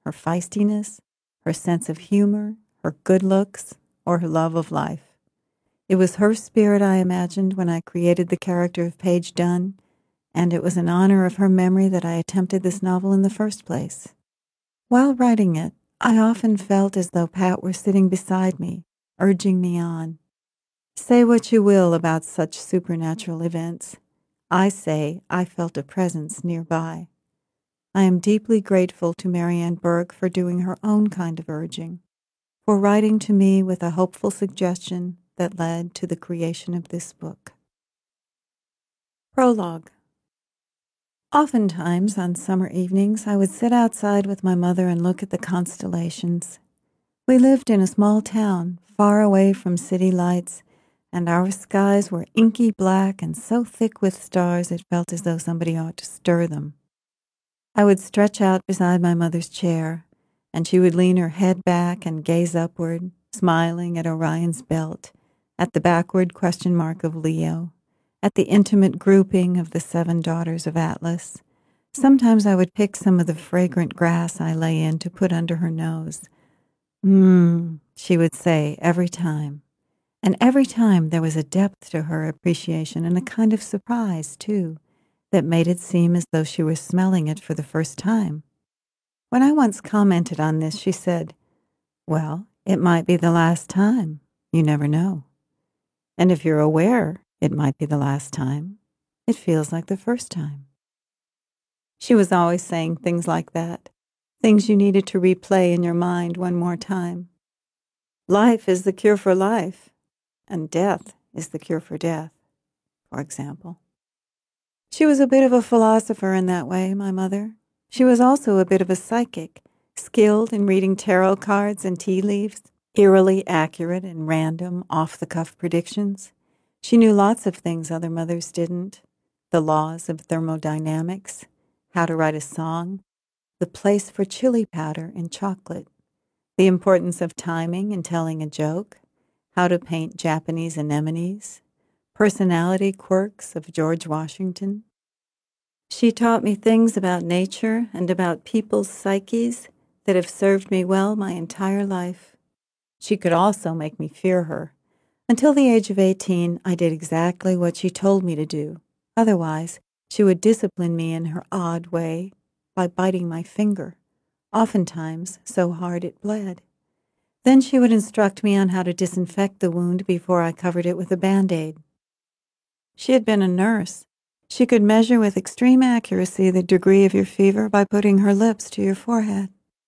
her feistiness, her sense of humor, her good looks, or her love of life. It was her spirit I imagined when I created the character of Paige Dunn, and it was in honor of her memory that I attempted this novel in the first place. While writing it, I often felt as though Pat were sitting beside me, urging me on. Say what you will about such supernatural events. I say I felt a presence nearby. I am deeply grateful to Marianne Burke for doing her own kind of urging, for writing to me with a hopeful suggestion that led to the creation of this book. Prologue. Oftentimes, on summer evenings, I would sit outside with my mother and look at the constellations. We lived in a small town, far away from city lights, and our skies were inky black and so thick with stars it felt as though somebody ought to stir them. I would stretch out beside my mother's chair, and she would lean her head back and gaze upward, smiling at Orion's belt, at the backward question mark of Leo, at the intimate grouping of the 7 daughters of Atlas. Sometimes I would pick some of the fragrant grass I lay in to put under her nose. She would say every time. And every time there was a depth to her appreciation and a kind of surprise, too, that made it seem as though she were smelling it for the first time. When I once commented on this, she said, "Well, it might be the last time. You never know. And if you're aware it might be the last time, it feels like the first time." She was always saying things like that, things you needed to replay in your mind one more time. Life is the cure for life, and death is the cure for death, for example. She was a bit of a philosopher in that way, my mother. She was also a bit of a psychic, skilled in reading tarot cards and tea leaves, eerily accurate in random, off-the-cuff predictions. She knew lots of things other mothers didn't: the laws of thermodynamics, how to write a song, the place for chili powder in chocolate, the importance of timing in telling a joke, how to paint Japanese anemones, personality quirks of George Washington. She taught me things about nature and about people's psyches that have served me well my entire life. She could also make me fear her. Until the age of 18, I did exactly what she told me to do. Otherwise, she would discipline me in her odd way by biting my finger, oftentimes so hard it bled. Then she would instruct me on how to disinfect the wound before I covered it with a Band-Aid. She had been a nurse. She could measure with extreme accuracy the degree of your fever by putting her lips to your forehead.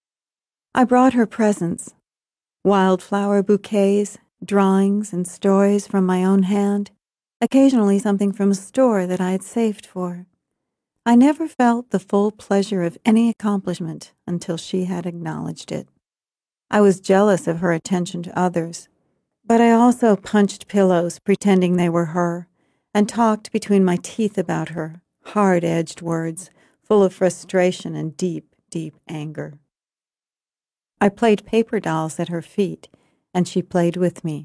I brought her presents: wildflower bouquets, drawings, and stories from my own hand, occasionally something from a store that I had saved for. I never felt the full pleasure of any accomplishment until she had acknowledged it. I was jealous of her attention to others, but I also punched pillows pretending they were her, and talked between my teeth about her, hard-edged words, full of frustration and deep, deep anger. I played paper dolls at her feet, and she played with me.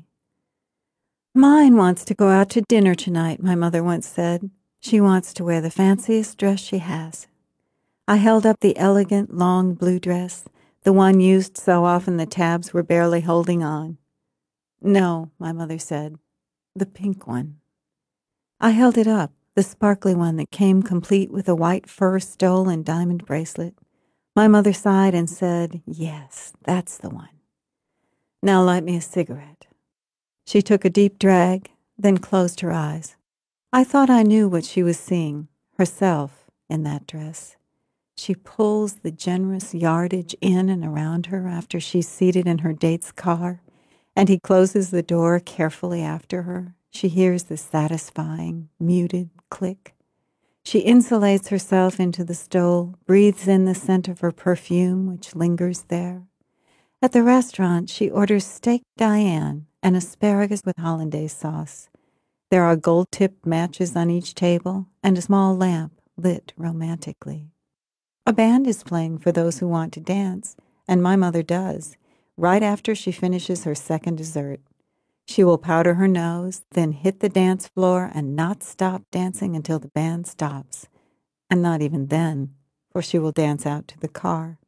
"Mine wants to go out to dinner tonight," my mother once said. "She wants to wear the fanciest dress she has." I held up the elegant, long blue dress, the one used so often the tabs were barely holding on. "No," my mother said, "the pink one." I held it up, the sparkly one that came complete with a white fur stole and diamond bracelet. My mother sighed and said, "Yes, that's the one. Now light me a cigarette." She took a deep drag, then closed her eyes. I thought I knew what she was seeing, herself, in that dress. She pulls the generous yardage in and around her after she's seated in her date's car, and he closes the door carefully after her. She hears the satisfying, muted click. She insulates herself into the stole, breathes in the scent of her perfume, which lingers there. At the restaurant, she orders steak Diane and asparagus with hollandaise sauce. There are gold-tipped matches on each table and a small lamp lit romantically. A band is playing for those who want to dance, and my mother does, right after she finishes her second dessert. She will powder her nose, then hit the dance floor and not stop dancing until the band stops. And not even then, for she will dance out to the car.